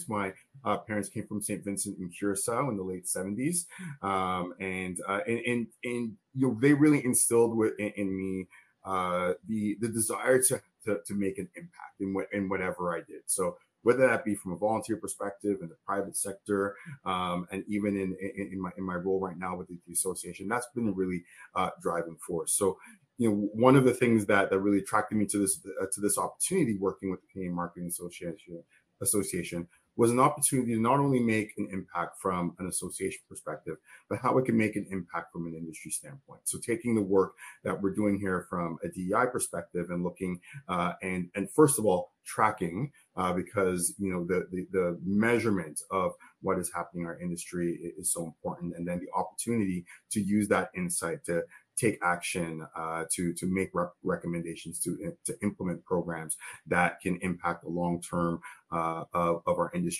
My parents came from St. Vincent and Curacao in the late '70s, and they really instilled in me the desire to make an impact in whatever I did. So whether that be from a volunteer perspective in the private sector, and even in my role right now with the association, that's been a really driving force. So one of the things that really attracted me to this opportunity working with the Canadian Marketing Association was an opportunity to not only make an impact from an association perspective, but how it can make an impact from an industry standpoint. So taking the work that we're doing here from a DEI perspective and looking and first of all tracking, because the measurement of what is happening in our industry is so important, and then the opportunity to use that insight to take action, to make recommendations, to implement programs that can impact the long term of our industry